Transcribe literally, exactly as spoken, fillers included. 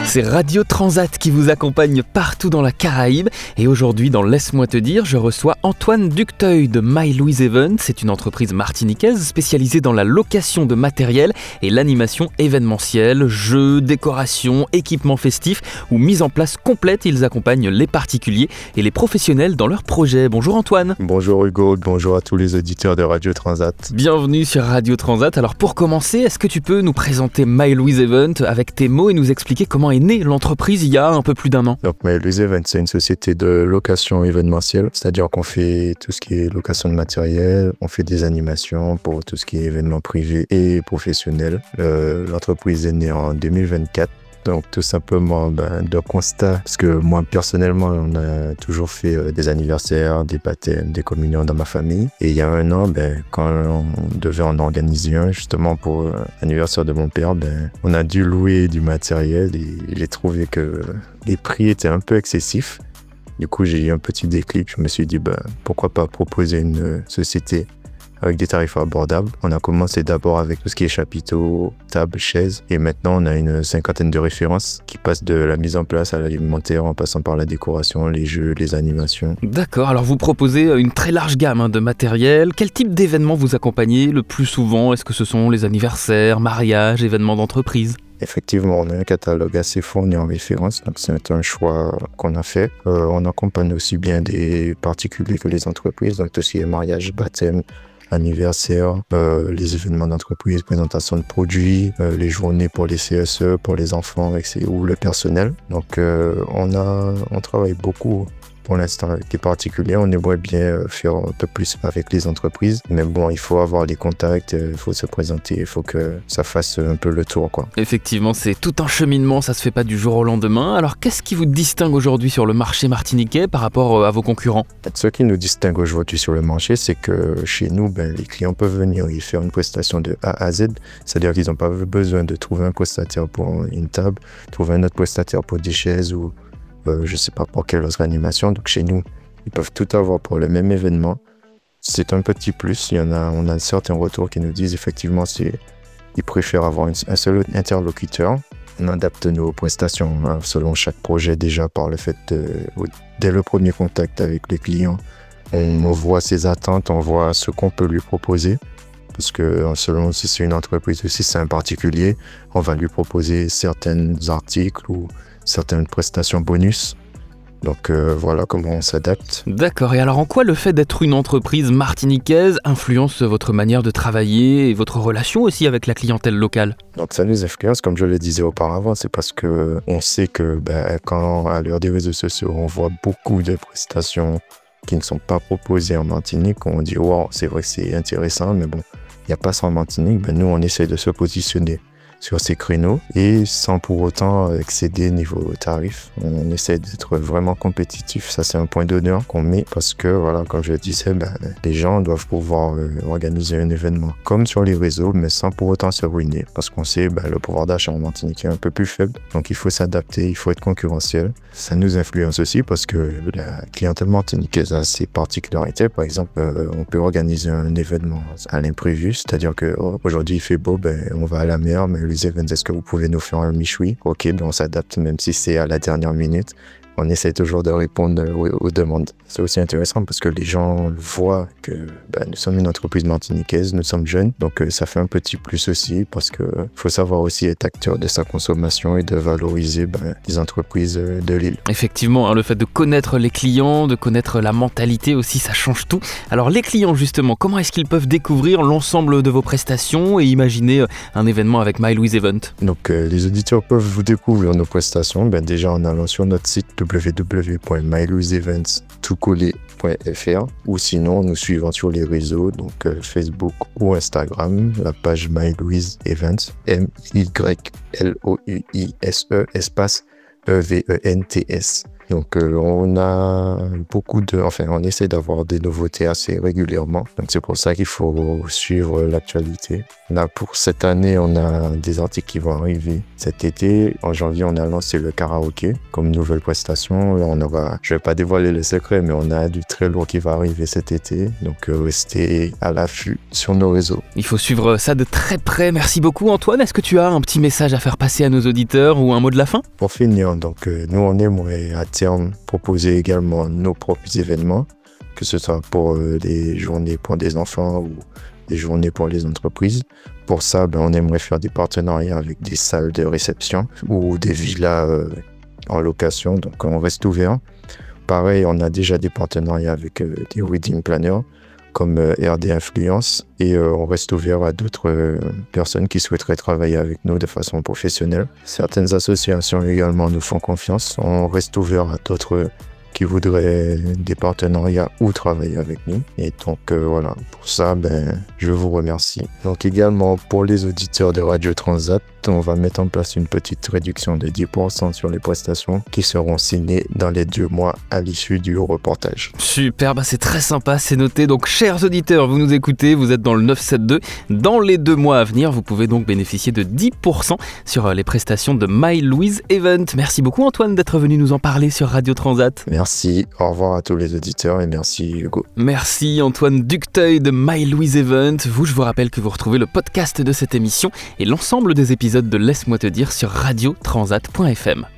C'est Radio Transat qui vous accompagne partout dans la Caraïbe. Et aujourd'hui, dans Laisse-moi te dire, je reçois Antoine Ducteuil de My Louise Event. C'est une entreprise martiniquaise spécialisée dans la location de matériel et l'animation événementielle, jeux, décorations, équipements festifs ou mise en place complète. Ils accompagnent les particuliers et les professionnels dans leurs projets. Bonjour Antoine. Bonjour Hugo, bonjour à tous les auditeurs de Radio Transat. Bienvenue sur Radio Transat. Alors pour commencer, est-ce que tu peux nous présenter My Louise Event avec tes mots et nous expliquer comment est née l'entreprise il y a un peu plus d'un an? Donc My Louise Event, c'est une société de location événementielle, c'est-à-dire qu'on fait tout ce qui est location de matériel, on fait des animations pour tout ce qui est événements privés et professionnels. Euh, l'entreprise est née en deux mille vingt-quatre. Donc tout simplement ben, de constat, parce que moi personnellement on a toujours fait euh, des anniversaires, des baptêmes, des communions dans ma famille. Et il y a un an, ben, quand on devait en organiser un justement pour euh, l'anniversaire de mon père, ben, on a dû louer du matériel et j'ai trouvé que les prix étaient un peu excessifs. Du coup j'ai eu un petit déclic, je me suis dit ben, pourquoi pas proposer une euh, société avec des tarifs abordables. On a commencé d'abord avec tout ce qui est chapiteaux, tables, chaises. Et maintenant, on a une cinquantaine de références qui passent de la mise en place à l'alimentaire en passant par la décoration, les jeux, les animations. D'accord, alors vous proposez une très large gamme hein, de matériel. Quel type d'événements vous accompagnez le plus souvent? Est-ce que ce sont les anniversaires, mariages, événements d'entreprise? Effectivement, on a un catalogue assez fourni en référence, donc c'est un choix qu'on a fait. Euh, on accompagne aussi bien des particuliers que les entreprises, donc tout ce qui est mariage, baptême, anniversaire, euh, les événements d'entreprise, présentation de produits, euh, les journées pour les C S E, pour les enfants et ou le personnel. Donc euh, on a, on travaille beaucoup pour l'instant avec les particuliers. On aimerait bien faire un peu plus avec les entreprises, mais bon, il faut avoir les contacts, il faut se présenter, il faut que ça fasse un peu le tour, quoi. Effectivement, c'est tout un cheminement, ça se fait pas du jour au lendemain. Alors qu'est-ce qui vous distingue aujourd'hui sur le marché martiniquais par rapport à vos concurrents? Ce qui nous distingue aujourd'hui sur le marché, c'est que chez nous, ben, les clients peuvent venir y faire une prestation de A à Z, c'est-à-dire qu'ils n'ont pas besoin de trouver un prestataire pour une table, trouver un autre prestataire pour des chaises ou Euh, je ne sais pas pour quelle autre animation. Donc chez nous, ils peuvent tout avoir pour le même événement. C'est un petit plus. Il y en a, on a certains retours qui nous disent effectivement qu'ils préfèrent avoir une, un seul interlocuteur. On adapte nos prestations hein, selon chaque projet déjà par le fait de, dès le premier contact avec les clients, on, on voit ses attentes, on voit ce qu'on peut lui proposer. Parce que selon si c'est une entreprise ou si c'est un particulier, on va lui proposer certains articles ou certaines prestations bonus. Donc euh, voilà comment on s'adapte. D'accord, et alors en quoi le fait d'être une entreprise martiniquaise influence votre manière de travailler et votre relation aussi avec la clientèle locale? Donc ça nous influence, comme je le disais auparavant, c'est parce que on sait que ben, quand à l'heure des réseaux sociaux, on voit beaucoup de prestations qui ne sont pas proposées en Martinique, on dit wow, c'est vrai que c'est intéressant, mais bon, il n'y a pas ça en Martinique, ben nous on essaie de se positionner sur ces créneaux et sans pour autant excéder niveau tarif. On essaie d'être vraiment compétitif. Ça, c'est un point d'honneur qu'on met parce que, voilà, comme je le disais, ben, les gens doivent pouvoir euh, organiser un événement comme sur les réseaux, mais sans pour autant se ruiner parce qu'on sait ben, le pouvoir d'achat en Martinique est un peu plus faible. Donc, il faut s'adapter, il faut être concurrentiel. Ça nous influence aussi parce que la clientèle martiniquaise a ses particularités. Par exemple, euh, on peut organiser un événement à l'imprévu, c'est-à-dire que oh, aujourd'hui il fait beau, ben, on va à la mer, mais les events, est-ce que vous pouvez nous faire un michoui? Ok, ben on s'adapte même si c'est à la dernière minute. On essaie toujours de répondre aux, aux demandes. C'est aussi intéressant parce que les gens voient que ben, nous sommes une entreprise martiniquaise, nous sommes jeunes, donc euh, ça fait un petit plus aussi parce que euh, faut savoir aussi être acteur de sa consommation et de valoriser ben, les entreprises euh, de l'île. Effectivement, hein, le fait de connaître les clients, de connaître la mentalité aussi, ça change tout. Alors les clients justement, comment est-ce qu'ils peuvent découvrir l'ensemble de vos prestations et imaginer euh, un événement avec My Louise Event? Donc euh, les auditeurs peuvent vous découvrir nos prestations ben, déjà en allant sur notre site w w w point my louise events tout collé point f r ou sinon nous suivant sur les réseaux donc euh, Facebook ou Instagram, la page My Louise Events, M Y L O U I S E espace E V E N T S. Donc euh, on a beaucoup de, enfin on essaie d'avoir des nouveautés assez régulièrement. Donc c'est pour ça qu'il faut suivre l'actualité. Là pour cette année, on a des articles qui vont arriver cet été. En janvier, on a lancé le karaoké comme nouvelle prestation. Là, on aura, je vais pas dévoiler les secrets, mais on a du très lourd qui va arriver cet été. Donc euh, restez à l'affût sur nos réseaux. Il faut suivre ça de très près. Merci beaucoup Antoine. Est-ce que tu as un petit message à faire passer à nos auditeurs ou un mot de la fin? Pour finir, donc euh, nous on aimerait à terme proposer également nos propres événements, que ce soit pour euh, des journées pour des enfants ou des journées pour les entreprises. Pour ça, ben, on aimerait faire des partenariats avec des salles de réception ou des villas euh, en location, donc on reste ouvert. Pareil, on a déjà des partenariats avec euh, des wedding planners comme euh, R D Influence et euh, on reste ouvert à d'autres euh, personnes qui souhaiteraient travailler avec nous de façon professionnelle. Certaines associations également nous font confiance. On reste ouvert à d'autres qui voudraient des partenariats ou travailler avec nous. Et donc euh, voilà, pour ça, ben, je vous remercie. Donc également pour les auditeurs de Radio Transat, on va mettre en place une petite réduction de dix pour cent sur les prestations qui seront signées dans les deux mois à l'issue du reportage. Super, bah c'est très sympa, c'est noté. Donc chers auditeurs, vous nous écoutez, vous êtes dans le neuf cent soixante-douze. Dans les deux mois à venir, vous pouvez donc bénéficier de dix pour cent sur les prestations de My Louise Event. Merci beaucoup Antoine d'être venu nous en parler sur Radio Transat. Merci, au revoir à tous les auditeurs et merci Hugo. Merci Antoine Ducteuil de My Louise Event. Vous, je vous rappelle que vous retrouvez le podcast de cette émission et l'ensemble des épisodes de Laisse-moi te dire sur radio transat point f m.